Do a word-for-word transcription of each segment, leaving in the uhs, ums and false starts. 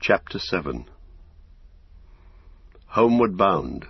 Chapter seven. Homeward Bound.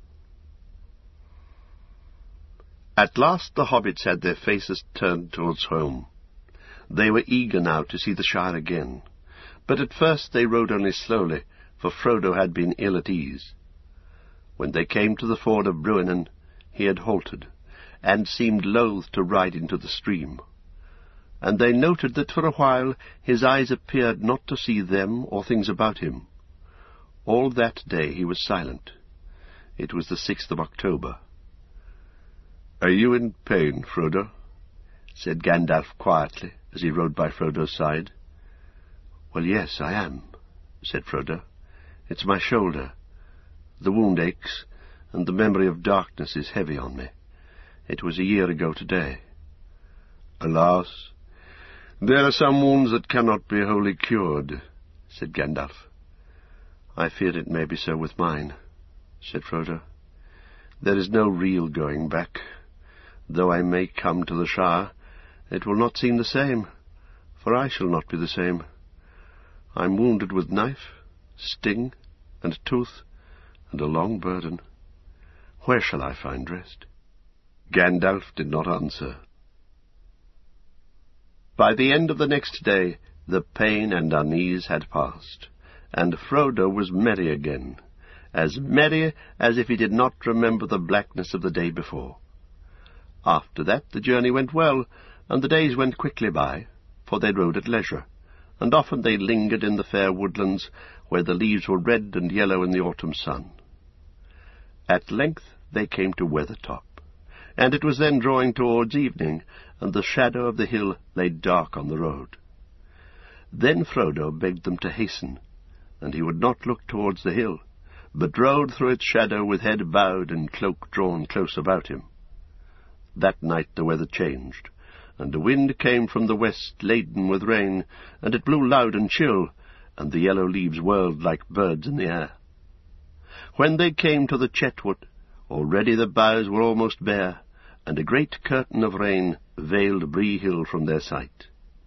At last the hobbits had their faces turned towards home. They were eager now to see the Shire again, but at first they rode only slowly, for Frodo had been ill at ease. When they came to the ford of Bruinen, he had halted, and seemed loath to ride into the stream. And they noted that for a while his eyes appeared not to see them or things about him. All that day he was silent. It was the sixth of October. "Are you in pain, Frodo?" said Gandalf quietly, as he rode by Frodo's side. "Well, yes, I am," said Frodo. "It's my shoulder. The wound aches, and the memory of darkness is heavy on me. It was a year ago today." "Alas, there are some wounds that cannot be wholly cured," said Gandalf. "I fear it may be so with mine," said Frodo. "There is no real going back. Though I may come to the Shire, it will not seem the same, for I shall not be the same. I'm wounded with knife, sting, and tooth, and a long burden. Where shall I find rest?" Gandalf did not answer. By the end of the next day, the pain and unease had passed, and Frodo was merry again, as merry as if he did not remember the blackness of the day before. After that the journey went well, and the days went quickly by, for they rode at leisure, and often they lingered in the fair woodlands, where the leaves were red and yellow in the autumn sun. At length they came to Weathertop, and it was then drawing towards evening, and the shadow of the hill lay dark on the road. Then Frodo begged them to hasten, and he would not look towards the hill, but rode through its shadow with head bowed and cloak drawn close about him. That night the weather changed, and a wind came from the west laden with rain, and it blew loud and chill, and the yellow leaves whirled like birds in the air. When they came to the Chetwood, already the boughs were almost bare, and a great curtain of rain veiled Bree Hill from their sight.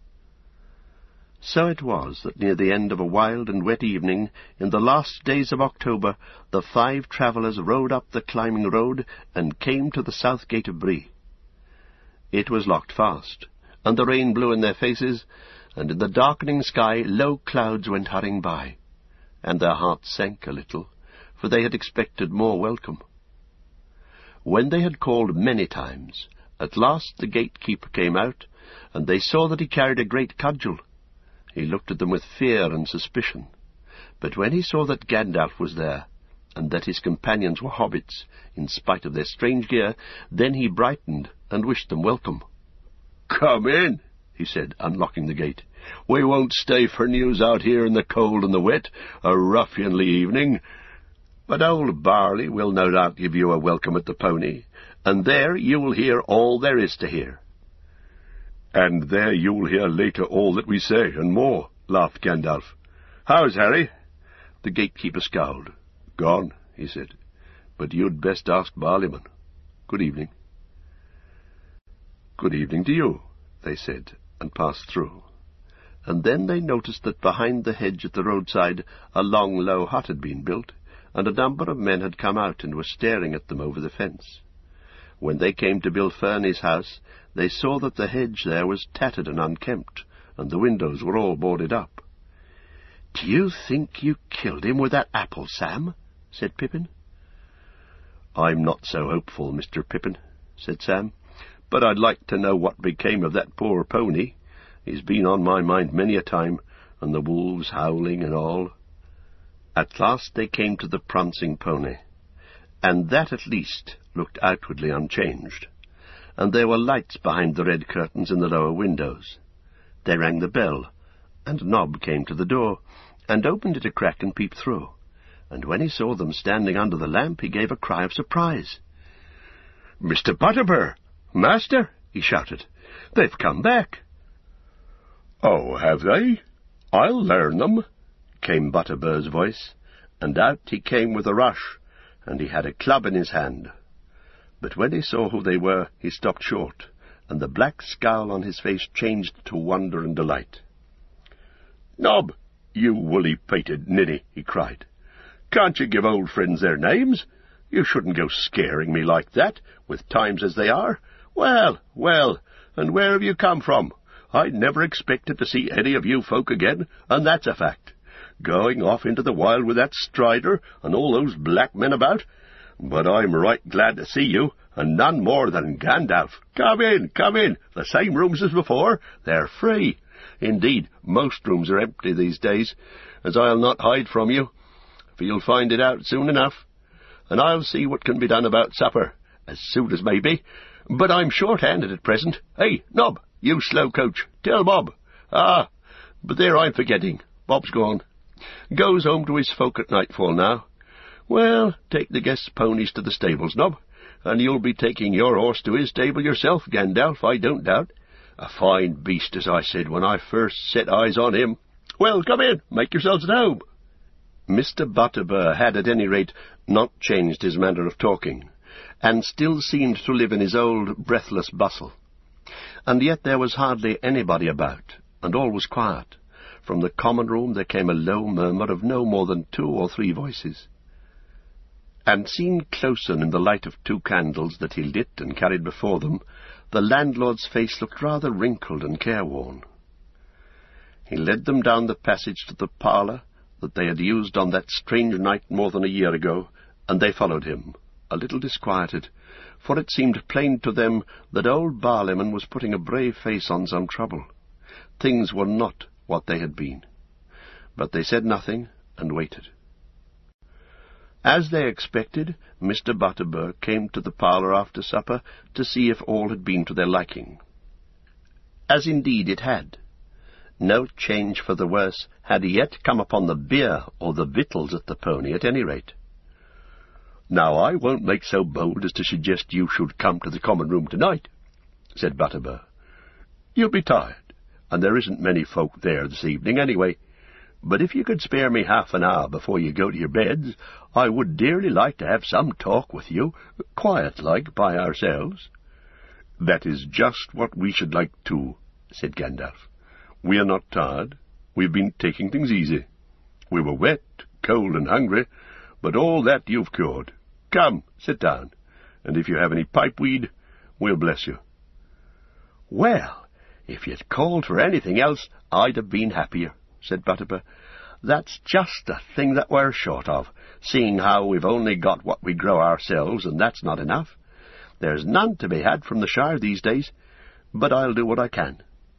So it was that near the end of a wild and wet evening, in the last days of October, the five travellers rode up the climbing road and came to the south gate of Bree. It was locked fast, and the rain blew in their faces, and in the darkening sky low clouds went hurrying by, and their hearts sank a little, for they had expected more welcome. When they had called many times, at last the gatekeeper came out, and they saw that he carried a great cudgel. He looked at them with fear and suspicion, but when he saw that Gandalf was there, and that his companions were hobbits, in spite of their strange gear, then he brightened and wished them welcome. "Come in," he said, unlocking the gate. "We won't stay for news out here in the cold and the wet, a ruffianly evening. But old Barley will no doubt give you a welcome at the pony, and there you will hear all there is to hear." "And there you will hear later all that we say, and more," laughed Gandalf. "How's Harry?" The gatekeeper scowled. "Gone," he said. "But you'd best ask Barleyman. Good evening." "Good evening to you," they said, and passed through. And then they noticed that behind the hedge at the roadside a long, low hut had been built, and a number of men had come out and were staring at them over the fence. When they came to Bill Ferny's house, they saw that the hedge there was tattered and unkempt, and the windows were all boarded up. "Do you think you killed him with that apple, Sam?" said Pippin. "I'm not so hopeful, Mister Pippin," said Sam, "but I'd like to know what became of that poor pony. He's been on my mind many a time, and the wolves howling and all." At last they came to the prancing pony, and that at least looked outwardly unchanged, and there were lights behind the red curtains in the lower windows. They rang the bell, and Nob came to the door, and opened it a crack and peeped through, and when he saw them standing under the lamp he gave a cry of surprise. "Mister Butterbur! Master!" he shouted. "They've come back." "Oh, have they? I'll learn them," came Butterbur's voice, and out he came with a rush, and he had a club in his hand. But when he saw who they were, he stopped short, and the black scowl on his face changed to wonder and delight. "Nob, "You woolly-pated ninny," he cried. "Can't you give old friends their names? You shouldn't go scaring me like that, with times as they are. Well, well, and where have you come from? I never expected to see any of you folk again, and that's a fact. Going off into the wild with that Strider and all those black men about. But I'm right glad to see you, and none more than Gandalf. Come in, come in. The same rooms as before. They're free. Indeed, most rooms are empty these days, as I'll not hide from you, for you'll find it out soon enough. And I'll see what can be done about supper, as soon as may be. But I'm short-handed at present. Hey, Nob, you slow coach, tell Bob. Ah, but there I'm forgetting. Bob's gone. Goes home to his folk at nightfall now. Well, take the guests' ponies to the stables, Nob, and you'll be taking your horse to his stable yourself, Gandalf, I don't doubt. A fine beast, as I said when I first set eyes on him. Well, come in, make yourselves at home." Mister Butterbur had, at any rate, not changed his manner of talking, and still seemed to live in his old breathless bustle. And yet there was hardly anybody about, and all was quiet. From the common room there came a low murmur of no more than two or three voices. And seen closer in the light of two candles that he lit and carried before them, the landlord's face looked rather wrinkled and careworn. He led them down the passage to the parlour that they had used on that strange night more than a year ago, and they followed him, a little disquieted, for it seemed plain to them that old Barliman was putting a brave face on some trouble. Things were not what they had been. But they said nothing, and waited. As they expected, Mister Butterbur came to the parlour after supper to see if all had been to their liking. As indeed it had. No change for the worse had yet come upon the beer or the victuals at the Pony, at any rate. "Now I won't make so bold as to suggest you should come to the common room tonight," said Butterbur. "You'll be tired, and there isn't many folk there this evening anyway. But if you could spare me half an hour before you go to your beds, I would dearly like to have some talk with you, quiet-like, by ourselves." "That is just what we should like too," said Gandalf. "We are not tired. We've been taking things easy. We were wet, cold, and hungry, but all that you've cured. Come, sit down, and if you have any pipe-weed, we'll bless you." "Well, if you'd called for anything else, I'd have been happier," said Butterbur. "That's just the thing that we're short of, seeing how we've only got what we grow ourselves, and that's not enough. There's none to be had from the Shire these days, but I'll do what I can."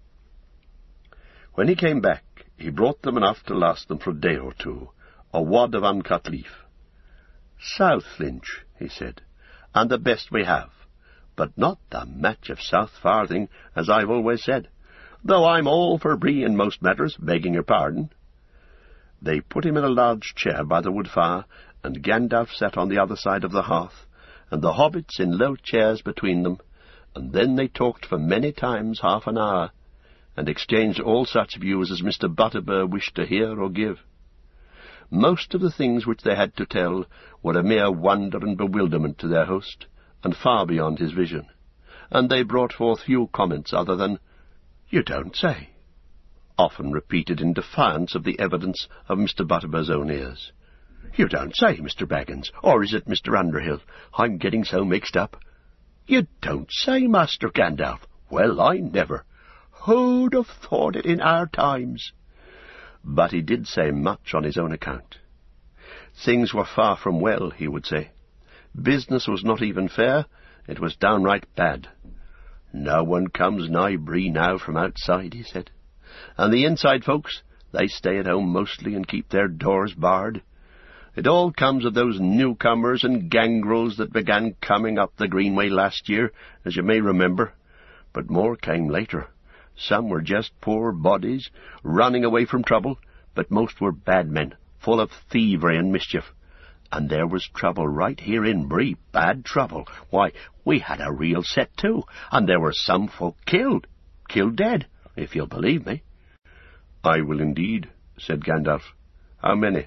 When he came back, he brought them enough to last them for a day or two, a wad of uncut leaf. "South Flintch," he said, "and the best we have, but not the match of South Farthing, as I've always said, though I'm all for brie in most matters, begging your pardon." They put him in a large chair by the wood fire, and Gandalf sat on the other side of the hearth, and the hobbits in low chairs between them, and then they talked for many times half an hour, and exchanged all such views as Mister Butterbur wished to hear or give. Most of the things which they had to tell were a mere wonder and bewilderment to their host, and far beyond his vision, and they brought forth few comments other than, "You don't say," often repeated in defiance of the evidence of Mister Butterbur's own ears. "You don't say, Mister Baggins, or is it Mister Underhill? I'm getting so mixed up." "You don't say, Master Gandalf? Well, I never. Who'd have thought it in our times?" But he did say much on his own account. Things were far from well, he would say. Business was not even fair, it was downright bad. "No one comes nigh Bree now from outside," he said, "and the inside folks, they stay at home mostly and keep their doors barred. It all comes of those newcomers and gangrels that began coming up the Greenway last year, as you may remember, but more came later. Some were just poor bodies, running away from trouble, but most were bad men, full of thievery and mischief. And there was trouble right here in Bree, bad trouble. Why, we had a real set too, and there were some folk killed, killed dead, if you'll believe me." "I will indeed," said Gandalf. "How many?"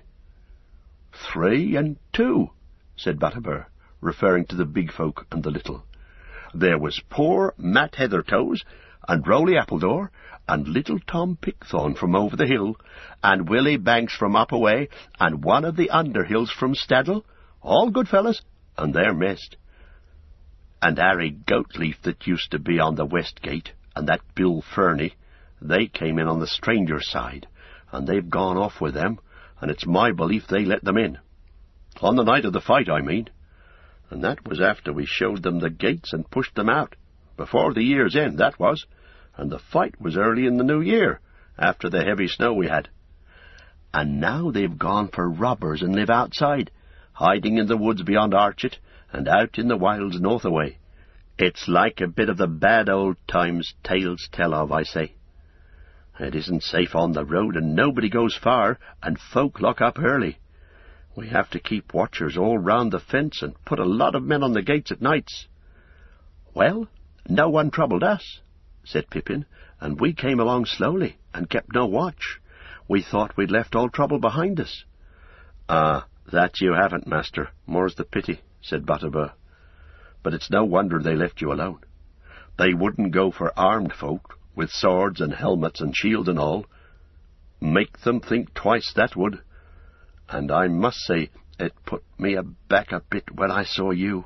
"Three and two," said Butterbur, referring to the big folk and the little. "There was poor Matt Heathertoes, and Rowley Appledore, and little Tom Pickthorn from over the hill, and Willie Banks from up away, and one of the Underhills from Staddle, all good fellows, and they're missed. And Harry Goatleaf that used to be on the west gate, and that Bill Fernie, they came in on the stranger side, and they've gone off with them, and it's my belief they let them in. On the night of the fight, I mean. And that was after we showed them the gates and pushed them out. Before the year's end, that was. And the fight was early in the new year, after the heavy snow we had. And now they've gone for robbers and live outside, hiding in the woods beyond Archet, and out in the wilds north away. It's like a bit of the bad old times tales tell of, I say. It isn't safe on the road, and nobody goes far, and folk lock up early. We have to keep watchers all round the fence, and put a lot of men on the gates at nights. Well, no one troubled us, said Pippin, and we came along slowly, and kept no watch. We thought we'd left all trouble behind us. Ah, that you haven't, master, more's the pity, said Butterbur. But it's no wonder they left you alone. They wouldn't go for armed folk, with swords and helmets and shields and all. Make them think twice, that would. And I must say, it put me aback a bit when I saw you.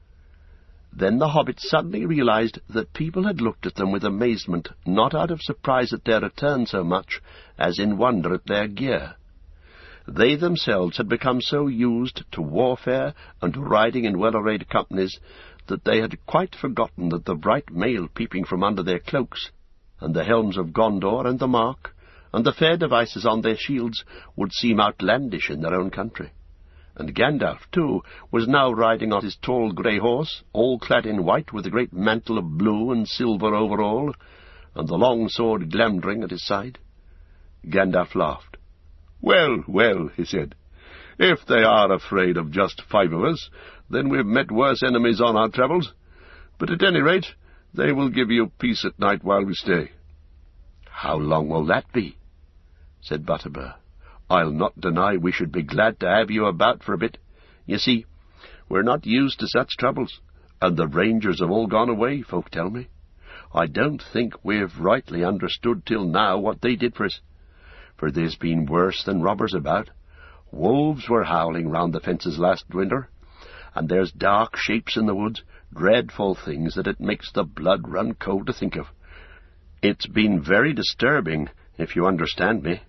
Then the hobbits suddenly realized that people had looked at them with amazement, not out of surprise at their return so much as in wonder at their gear. They themselves had become so used to warfare and to riding in well-arrayed companies that they had quite forgotten that the bright mail peeping from under their cloaks, and the helms of Gondor and the Mark, and the fair devices on their shields would seem outlandish in their own country. And Gandalf, too, was now riding on his tall grey horse, all clad in white, with a great mantle of blue and silver over all, and the long sword Glamdring at his side. Gandalf laughed. "Well, well," he said, "if they are afraid of just five of us, then we've met worse enemies on our travels. But at any rate, they will give you peace at night while we stay." "How long will that be?" said Butterbur. "I'll not deny we should be glad to have you about for a bit. You see, we're not used to such troubles, and the rangers have all gone away, folk tell me. I don't think we've rightly understood till now what they did for us, for there's been worse than robbers about. Wolves were howling round the fences last winter, and there's dark shapes in the woods, dreadful things that it makes the blood run cold to think of. It's been very disturbing, if you understand me."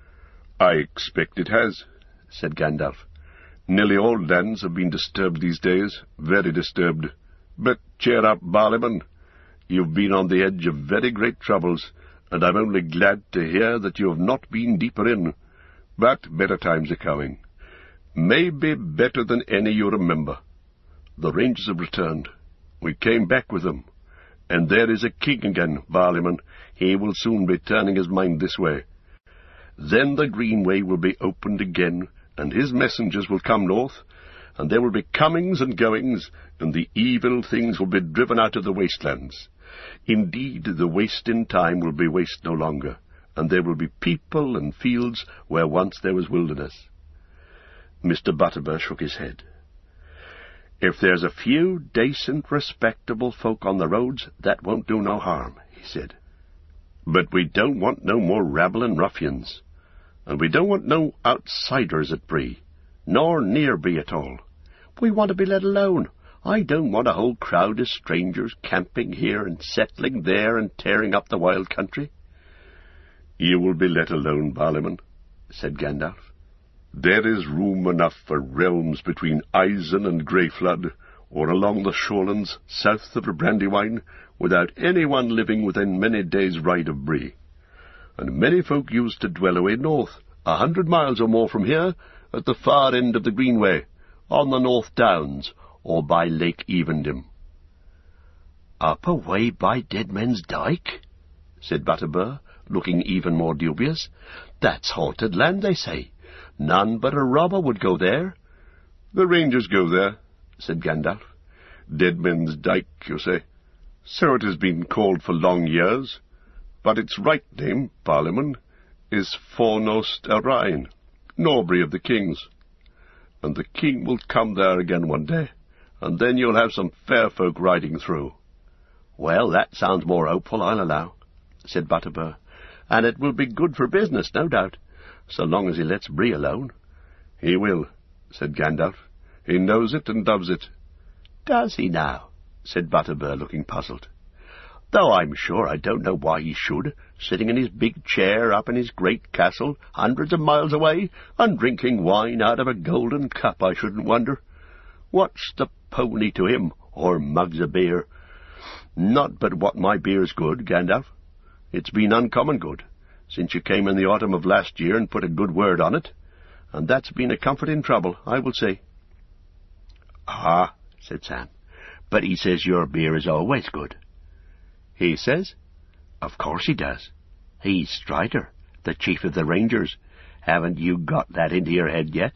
"I expect it has," said Gandalf. "Nearly all lands have been disturbed these days, very disturbed. But cheer up, Barliman. You've been on the edge of very great troubles, and I'm only glad to hear that you have not been deeper in. But better times are coming. Maybe better than any you remember. The Rangers have returned. We came back with them. And there is a king again, Barliman. He will soon be turning his mind this way. Then the Greenway will be opened again, and his messengers will come north, and there will be comings and goings, and the evil things will be driven out of the wastelands. Indeed, the waste in time will be waste no longer, and there will be people and fields where once there was wilderness." Mister Butterbur shook his head. "If there's a few decent, respectable folk on the roads, that won't do no harm," he said. "But we don't want no more rabble and ruffians, and we don't want no outsiders at Bree, nor near Bree at all. We want to be let alone. I don't want a whole crowd of strangers camping here and settling there and tearing up the wild country." "You will be let alone, Barliman," said Gandalf. "There is room enough for realms between Isen and Greyflood, or along the shorelands south of Brandywine, without anyone living within many days' ride of Bree. And many folk used to dwell away north, a hundred miles or more from here, at the far end of the Greenway, on the North Downs, or by Lake Evendim." "Up away by Dead Men's Dyke?" said Butterbur, looking even more dubious. "That's haunted land, they say. None but a robber would go there." "The Rangers go there," said Gandalf. "Dead Men's Dyke, you say. So it has been called for long years, but its right name, Barliman, is Fornost Arrine, Norbury of the Kings. And the king will come there again one day, and then you'll have some fair folk riding through. "Well, that sounds more hopeful, I'll allow," said Butterbur, "and it will be good for business, no doubt, so long as he lets Bree alone." "He will," said Gandalf. "He knows it and does it." "Does he now?" said Butterbur, looking puzzled. "Though I'm sure I don't know why he should, sitting in his big chair up in his great castle, hundreds of miles away, and drinking wine out of a golden cup, I shouldn't wonder. What's the pony to him, or mugs of beer? Not but what my beer's good, Gandalf. It's been uncommon good, since you came in the autumn of last year and put a good word on it, and that's been a comfort in trouble, I will say." "Ah," said Sam, "but he says your beer is always good." "He says?" "Of course he does. He's Strider, the chief of the Rangers. Haven't you got that into your head yet?"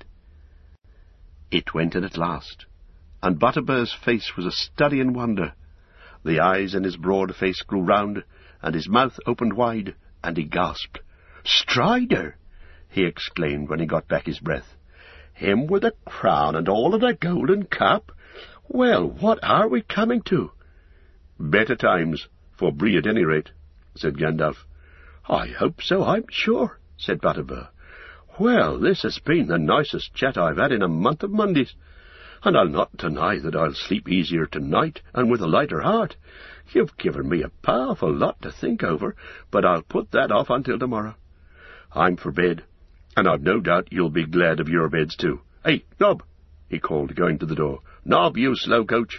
It went in at last, and Butterbur's face was a study in wonder. The eyes in his broad face grew round, and his mouth opened wide, and he gasped. "Strider!" he exclaimed when he got back his breath. "Him with a crown and all and a golden cup? Well, what are we coming to?" "Better times, for Bree at any rate," said Gandalf. "I hope so, I'm sure," said Butterbur. "Well, this has been the nicest chat I've had in a month of Mondays, and I'll not deny that I'll sleep easier tonight and with a lighter heart. You've given me a powerful lot to think over, but I'll put that off until tomorrow. I'm for bed, and I've no doubt you'll be glad of your beds too. Hey, Nob!" he called, going to the door. "Nob, you slow coach!"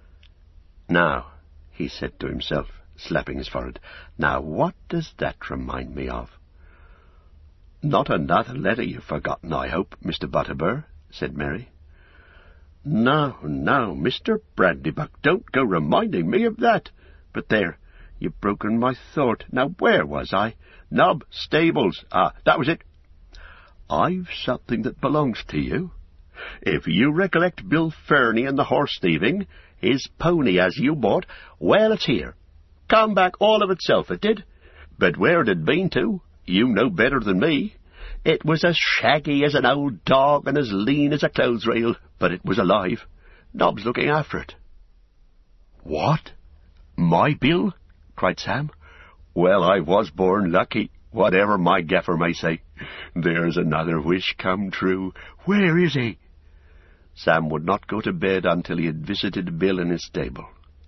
"Now," he said to himself, slapping his forehead, "now what does that remind me of?" "Not another letter you've forgotten, I hope, Mister Butterbur," said Mary. "No, no, Mister Brandybuck, don't go reminding me of that. But there, you've broken my thought. Now, where was I? Nob, stables. Ah, that was it. I've something that belongs to you. If you recollect Bill Ferny and the horse thieving, his pony as you bought, well, it's here. Come back all of itself, it did. But where it had been to, you know better than me. It was as shaggy as an old dog and as lean as a clothes rail, but it was alive. Nob's looking after it." "What? My Bill?" cried Sam. "Well, I was born lucky, whatever my gaffer may say. There's another wish come true. Where is he?" Sam would not go to bed until he had visited Bill in his stable.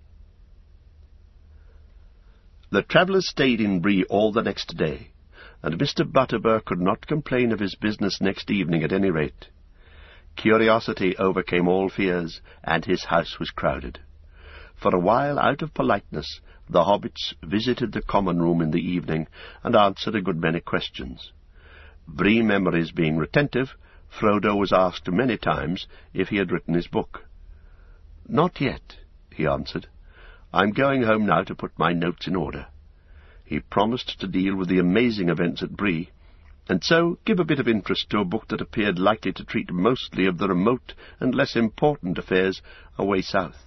The travellers stayed in Bree all the next day, and Mister Butterbur could not complain of his business next evening at any rate. Curiosity overcame all fears, and his house was crowded. For a while, out of politeness, the hobbits visited the common room in the evening, and answered a good many questions. Bree memories being retentive, Frodo was asked many times if he had written his book. "Not yet," he answered. "I'm going home now to put my notes in order." He promised to deal with the amazing events at Bree, and so give a bit of interest to a book that appeared likely to treat mostly of the remote and less important affairs away south.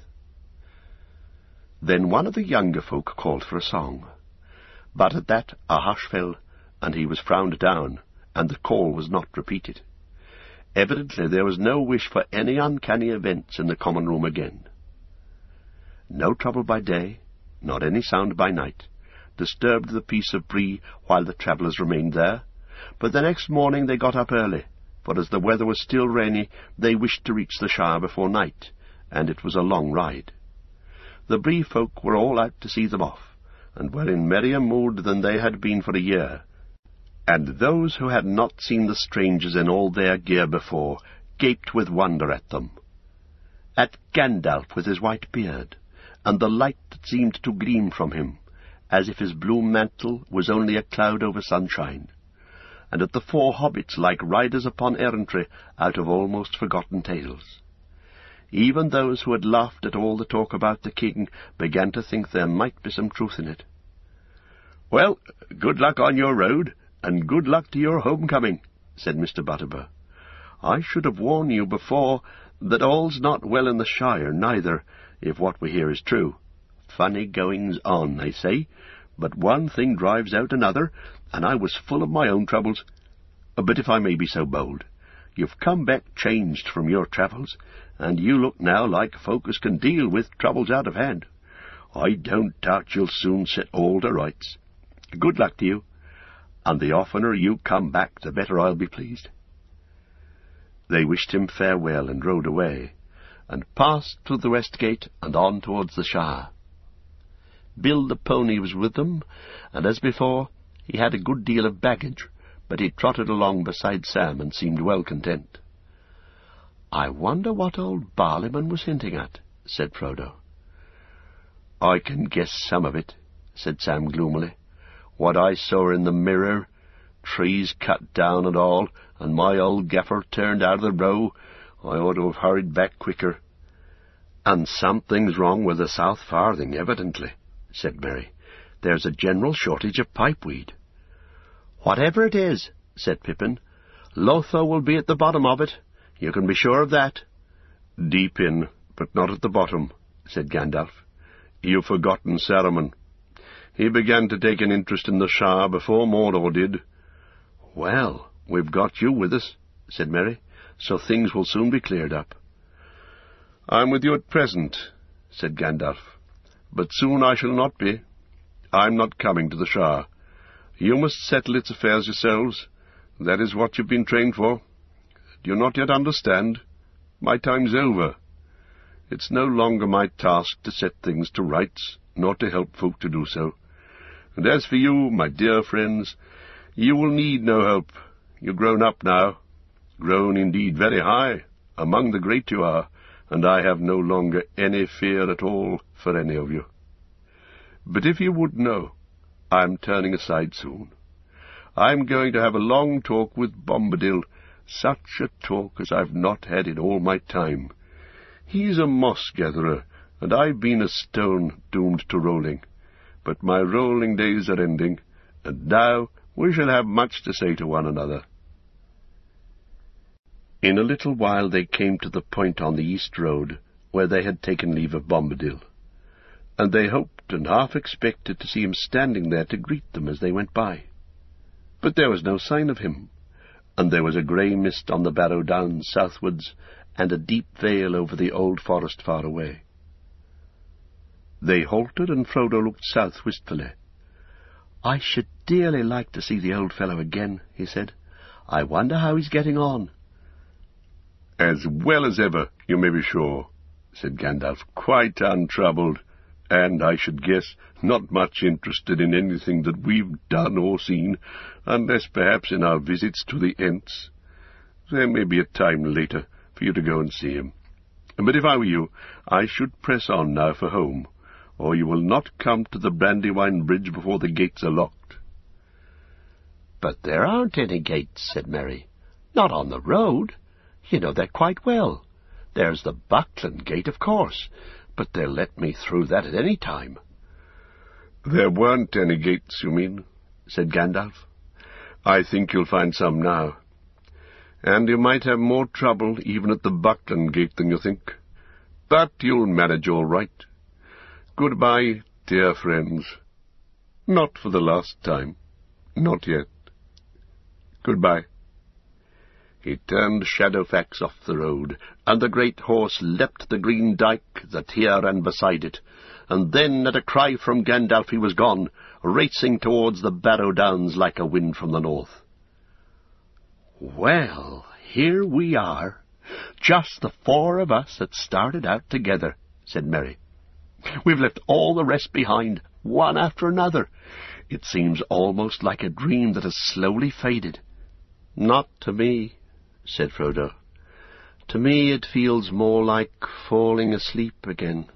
Then one of the younger folk called for a song, but at that a hush fell, and he was frowned down, and the call was not repeated. Evidently there was no wish for any uncanny events in the common room again. No trouble by day, not any sound by night, disturbed the peace of Bree while the travellers remained there, but the next morning they got up early, for as the weather was still rainy, they wished to reach the Shire before night, and it was a long ride. The Bree folk were all out to see them off, and were in merrier mood than they had been for a year, and those who had not seen the strangers in all their gear before gaped with wonder at them. At Gandalf with his white beard, and the light that seemed to gleam from him, as if his blue mantle was only a cloud over sunshine, and at the four hobbits like riders upon errantry out of almost forgotten tales. Even those who had laughed at all the talk about the king began to think there might be some truth in it. "Well, good luck on your road, and good luck to your homecoming," said Mister Butterbur. "I should have warned you before that all's not well in the Shire, neither, if what we hear is true. Funny goings-on, they say, but one thing drives out another, and I was full of my own troubles. But if I may be so bold, you've come back changed from your travels, and you look now like folk as can deal with troubles out of hand. I don't doubt you'll soon set all to rights. Good luck to you, and the oftener you come back, the better I'll be pleased." They wished him farewell and rode away, and passed through the west gate and on towards the Shire. Bill the pony was with them, and as before he had a good deal of baggage, but he trotted along beside Sam and seemed well content. "I wonder what old Barleyman was hinting at," said Frodo. "I can guess some of it," said Sam gloomily. "What I saw in the mirror, trees cut down and all, and my old gaffer turned out of the row, I ought to have hurried back quicker." "And something's wrong with the South Farthing, evidently," said Merry. "There's a general shortage of pipeweed." "Whatever it is," said Pippin, "Lotho will be at the bottom of it. You can be sure of that." "Deep in, but not at the bottom," said Gandalf. "You've forgotten Saruman. He began to take an interest in the Shire before Mordor did." "Well, we've got you with us," said Merry, "so things will soon be cleared up." "I'm with you at present," said Gandalf, "but soon I shall not be. I'm not coming to the Shire. You must settle its affairs yourselves. That is what you've been trained for. Do you not yet understand? My time's over. It's no longer my task to set things to rights, nor to help folk to do so. And as for you, my dear friends, you will need no help. You're grown up now, grown indeed very high, among the great you are, and I have no longer any fear at all for any of you. But if you would know, I'm turning aside soon. I'm going to have a long talk with Bombadil, such a talk as I've not had in all my time. He's a moss-gatherer, and I've been a stone doomed to rolling. But my rolling days are ending, and now we shall have much to say to one another." In a little while they came to the point on the east road where they had taken leave of Bombadil, and they hoped and half expected to see him standing there to greet them as they went by. But there was no sign of him, and there was a grey mist on the Barrow Downs southwards, and a deep veil over the old forest far away. They halted, and Frodo looked south wistfully. "I should dearly like to see the old fellow again," he said. "I wonder how he's getting on." "As well as ever, you may be sure," said Gandalf, "quite untroubled, and, I should guess, not much interested in anything that we've done or seen, unless perhaps in our visits to the Ents. There may be a time later for you to go and see him. But if I were you, I should press on now for home, or you will not come to the Brandywine Bridge before the gates are locked." "But there aren't any gates," said Merry. "Not on the road. You know that quite well. There's the Buckland Gate, of course, but they'll let me through that at any time." "There weren't any gates, you mean," said Gandalf. "I think you'll find some now. And you might have more trouble even at the Buckland Gate than you think. But you'll manage all right. Goodbye, dear friends. Not for the last time. Not yet. Goodbye." He turned Shadowfax off the road, and the great horse leapt the green dyke that here ran beside it, and then, at a cry from Gandalf, he was gone, racing towards the Barrow Downs like a wind from the north. "Well, here we are, just the four of us that started out together," said Merry. "We've left all the rest behind, one after another. It seems almost like a dream that has slowly faded." "Not to me," said Frodo. "To me it feels more like falling asleep again."